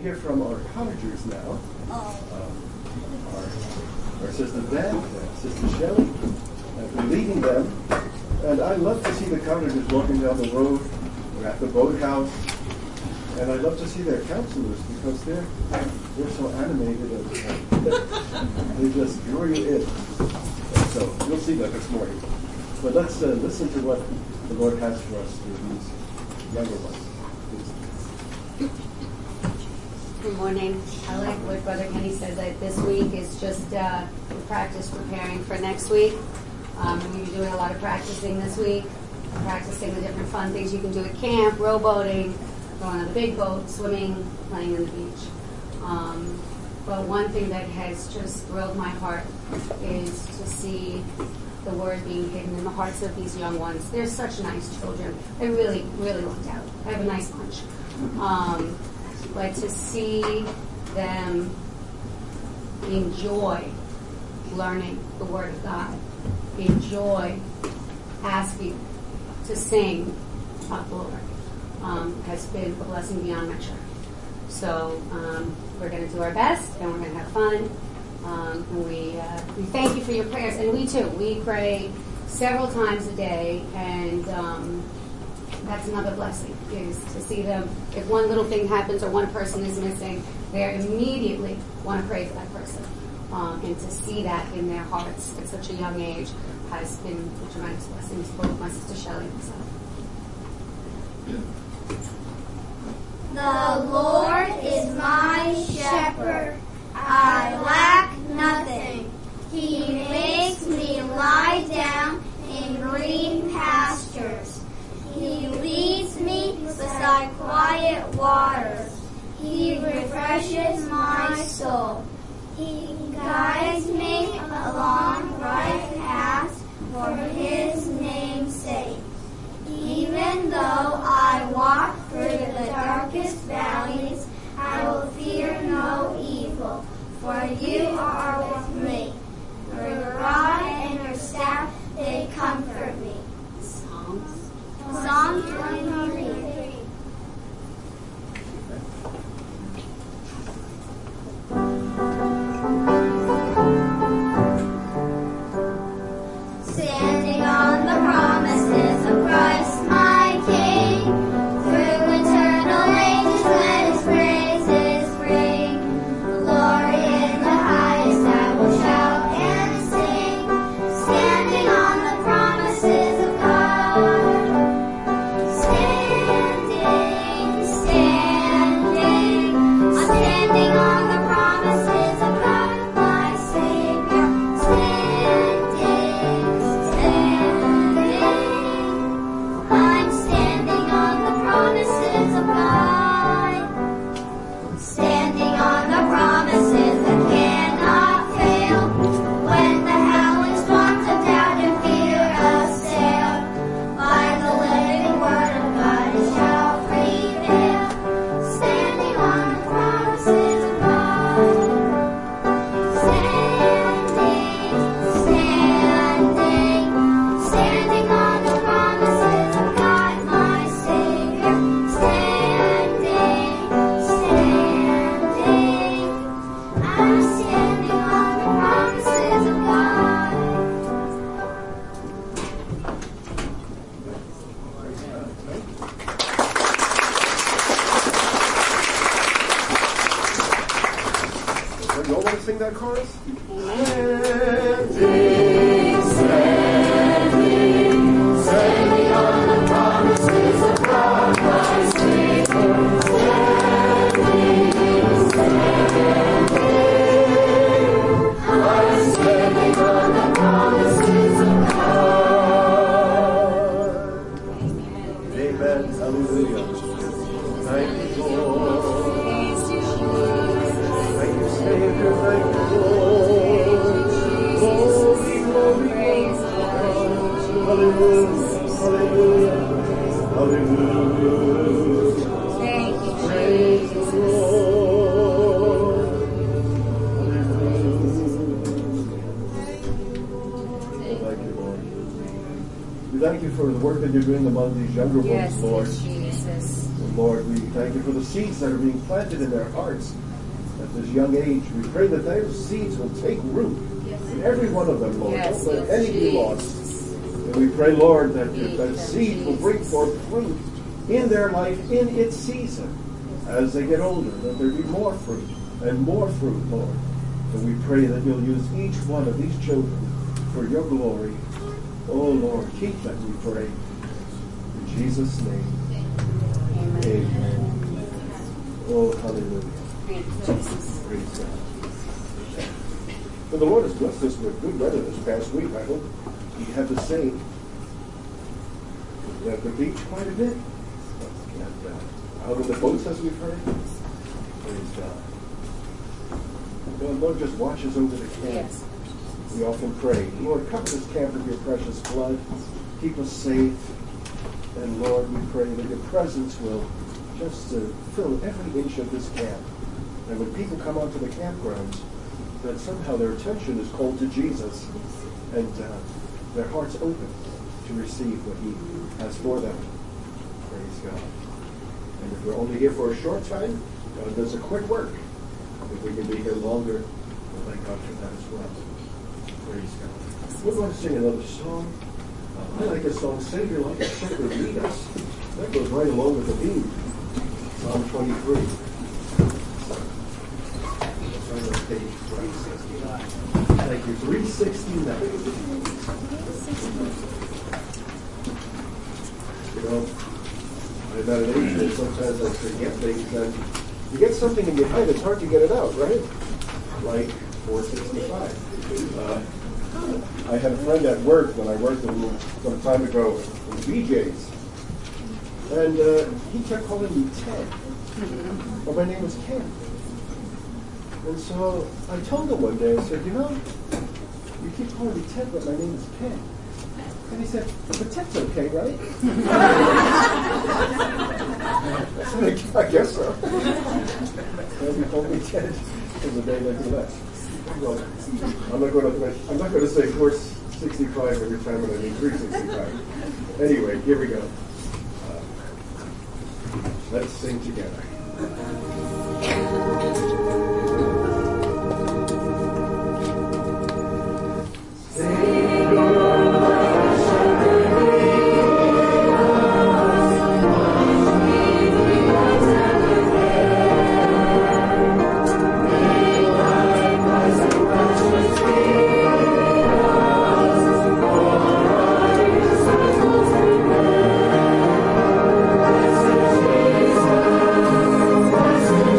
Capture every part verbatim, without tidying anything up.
hear from our cottagers now. Um, our, our sister Deb and sister Shelley have been leading them. And I love to see the cottagers walking down the road or at the boathouse. And I love to see their counselors because they're they're so animated and they just draw you in. And so you'll see that this morning. But let's uh, listen to what the Lord has for us through these younger ones. Good morning. I like what Brother Kenny said, that this week is just uh, practice preparing for next week. Um, we're doing a lot of practicing this week, practicing the different fun things you can do at camp, rowboating, going on the big boat, swimming, playing on the beach. Um, but one thing that has just thrilled my heart is to see the word being hidden in the hearts of these young ones. They're such nice children. They really, really looked out. I have a nice bunch. Um, but to see them enjoy learning the Word of God, enjoy asking to sing about the Lord, um, has been a blessing beyond measure. So um, we're going to do our best, and we're going to have fun. Um, and we uh, we thank you for your prayers, and we too. We pray several times a day, and um, that's another blessing, is to see them. If one little thing happens or one person is missing, they immediately want to pray for that person. Um, and to see that in their hearts at such a young age has been a tremendous blessing to both my sister Shelley and myself. The Lord is my shepherd. I lack nothing. He makes me lie down in green pastures. He leads me beside quiet waters. He refreshes my soul. He guides me along right paths for His name's sake. Even though I walk through the darkest valleys, I will fear no evil, for you are with me. Your rod and your staff, they comfort me. Psalms. Psalm twenty-three. Standing on the promises of Christ my King, through eternal ages let His praises ring. Glory in the highest I will shout and sing, standing on the promises of God. Standing, standing, I'm standing on the promises of God my Savior. Standing, I'm standing on the promises of God. Standing on the promises that cannot fail. When the howling storms of doubt and fear assail, by the living word of God it shall prevail. Standing on the promises of God. Standing, standing, standing on the promises of God, my Savior. Standing, standing, I'm standing on the promises of God. You all want to sing that chorus? Amen. Hallelujah. Thank you, Lord. Thank you, Savior. Thank you, Lord. Glory, glory, praise Hallelujah. Hallelujah. Hallelujah. Thank you, Praise the Lord. Hallelujah. Thank you, Lord. We thank you for the work that you're doing among these younger Yes, ones, Lord. Jesus. Lord, we thank you for the seeds that are being planted in their hearts at this young age. We pray that those seeds will take root in every one of them, Lord. Yes, Don't let yes, any be lost. And we pray, Lord, that that seed will bring forth fruit in their life in its season as they get older, that there be more fruit and more fruit, Lord. And we pray that you'll use each one of these children for your glory. Oh, Lord, keep them, we pray. In Jesus' name. Amen. Amen. Oh, hallelujah. Thank you, Jesus. Praise God. Well, the Lord has blessed us with good weather this past week. I hope you had the same. We at the beach quite a bit. And uh, out on the boats, as we've heard. Praise God. The Lord just watches over the camp. Yes. We often pray, Lord, cover this camp with your precious blood. Keep us safe. And Lord, we pray that your presence will just uh, fill every inch of this camp. And when people come onto the campgrounds, that somehow their attention is called to Jesus and uh, their hearts open to receive what he has for them. Praise God. And if we're only here for a short time, God does a quick work. If we can be here longer, we'll thank God for that as well. Praise God. We're going to sing another song. Uh, I like a song, Savior Like a Shepherd Lead Us. That goes right along with the theme. Psalm twenty-three. That's right on page three sixty-nine. Thank you. three sixty-nine. You know, I'm at an age that sometimes I forget things, and you get something in your head, it's hard to get it out, right? Like four sixty-five. Uh, I had a friend at work when I worked with him some time ago in B J's. And uh, he kept calling me Ted. But my name was Ken. And so I told him one day, I said, you know, you keep calling me Ted, but my name is Ken. And he said, but Ted's okay, right? I said, I guess so. And he called me Ted for the day that he left. Well, I'm not going to I'm not going to say four sixty-five every time when I mean three sixty-five. Anyway, here we go. Uh, let's sing together. Thank you.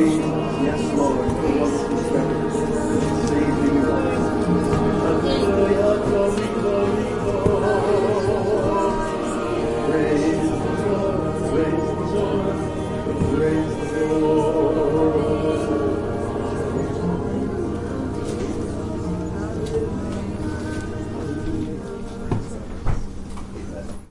Amen.